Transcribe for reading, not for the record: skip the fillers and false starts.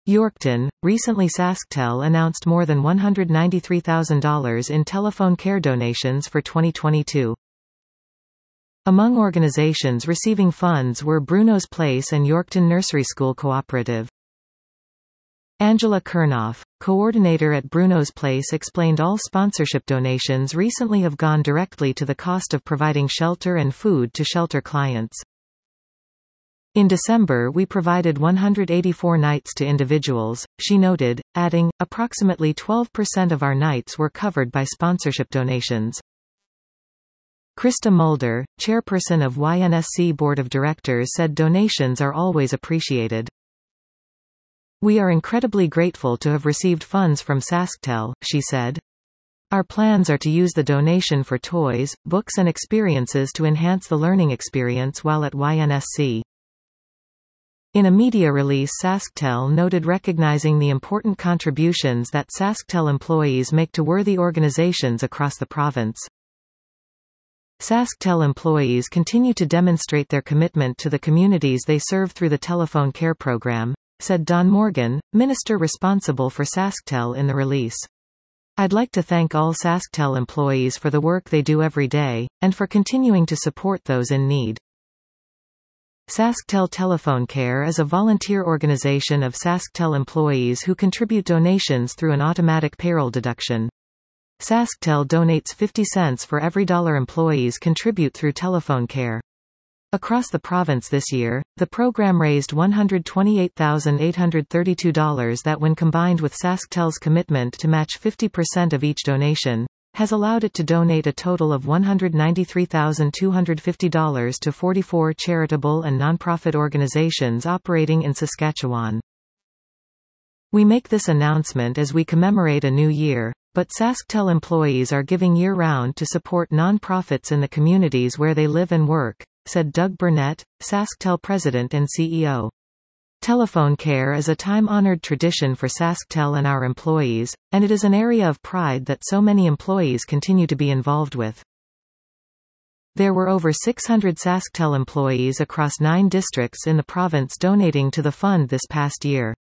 Yorkton, recently SaskTel announced more than $193,000 in telephone care donations for 2022. Among organizations receiving funds were Bruno's Place and Yorkton Nursery School Cooperative. Angela Kernoff, coordinator at Bruno's Place, explained all sponsorship donations recently have gone directly to the cost of providing shelter and food to shelter clients. In December we provided 184 nights to individuals, she noted, adding, approximately 12% of our nights were covered by sponsorship donations. Krista Mulder, chairperson of YNSC Board of Directors, said donations are always appreciated. We are incredibly grateful to have received funds from SaskTel, she said. Our plans are to use the donation for toys, books and experiences to enhance the learning experience while at YNSC. In a media release, SaskTel noted recognizing the important contributions that SaskTel employees make to worthy organizations across the province. SaskTel employees continue to demonstrate their commitment to the communities they serve through the telephone care program, said Don Morgan, minister responsible for SaskTel in the release. I'd like to thank all SaskTel employees for the work they do every day, and for continuing to support those in need. SaskTel Telephone Care is a volunteer organization of SaskTel employees who contribute donations through an automatic payroll deduction. SaskTel donates 50 cents for every $1 employees contribute through telephone care. Across the province this year, the program raised $128,832 that, when combined with SaskTel's commitment to match 50% of each donation, has allowed it to donate a total of $193,250 to 44 charitable and nonprofit organizations operating in Saskatchewan. We make this announcement as we commemorate a new year, but SaskTel employees are giving year-round to support nonprofits in the communities where they live and work, said Doug Burnett, SaskTel president and CEO. Telephone care is a time-honored tradition for SaskTel and our employees, and it is an area of pride that so many employees continue to be involved with. There were over 600 SaskTel employees across 9 districts in the province donating to the fund this past year.